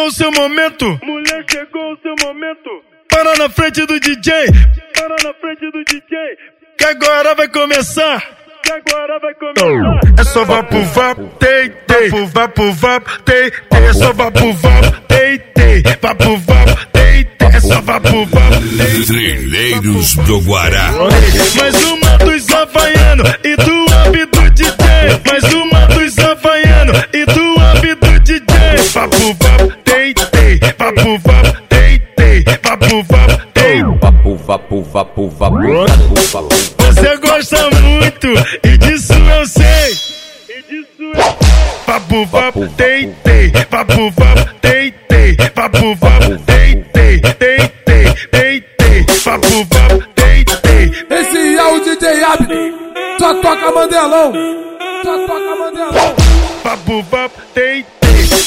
o seu momento. Mulher, chegou o seu momento. Para na frente do DJ. Para na frente do DJ. Que agora vai começar. Que agora vai começar. É só vapo vapo, tei, tei. Vapo vapo, tei, tei. É só vapo vapo, tei, tei. Vapo vapo, tei, tei. É só vapo vapo, tei. Trilheiros do Guará. Mais uma dos havaianos e do up do DJ. Mais uma dos havaianos e do up do DJ. Vapo vapo, tei, tei. Vapo vapo, tei, tei. Vapo vapo, tei. Vapo, vapo, vapo, vapo, vapo, vapo. Você gosta muito e disso eu sei. E disso eu sei. Vapo vapo, tei, tei. Vapo vapo, tei, tei. Vapo vapo, tei, tei. Tei, tei, tei, tei. Vapo vapo, tei, tei. Esse é o DJ Abner, só toca Mandelão, só toca Mandelão. Vapo vapo, tei, tei.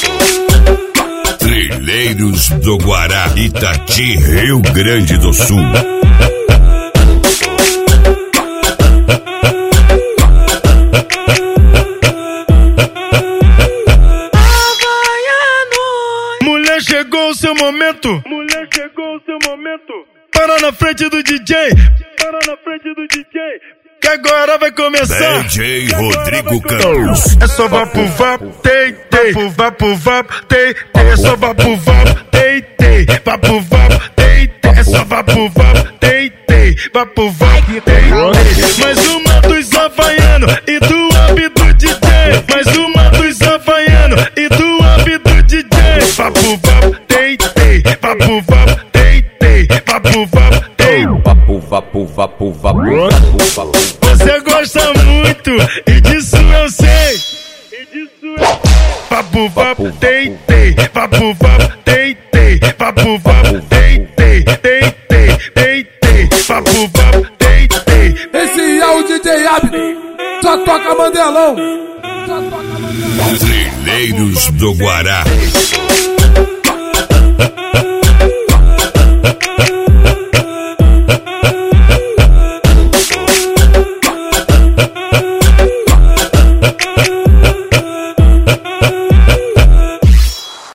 Trilheiros do Guará, Itati, Rio Grande do Sul. Mulher, chegou o seu momento. Mulher, chegou o seu momento. Para na frente do DJ. Para na frente do DJ. Que agora vai começar. DJ Rodrigo Campos. É só vapo vapo, tei, tei. Vapo vapo, tei, tei. É só vapo vapo, tei, tei. Vapo vapo, tei, tei. É só vapo vapo, tei, tei. Vapo vapo, tei, tei. Mais uma dos havaianos e do up do DJ. Mais uma dos havaianos e do up do DJ. Vapo vapo, tei, tei. Vapo vapo, tei, tei. Vapo vapo, tei. Vapo, vapo, vapo, vapo, vapo, vapo. Você gosta muito e disso eu sei. E disso eu sei. Vapo vapo, tei, tei. Vapo vapo, tei, tei. Vapo vapo, tei, tei. Tei, tei, tei, tei. Vapo vapo, tei, tei. Esse é o DJ Abner, só toca Mandelão, só toca Mandelão. Trilheiros do Guará.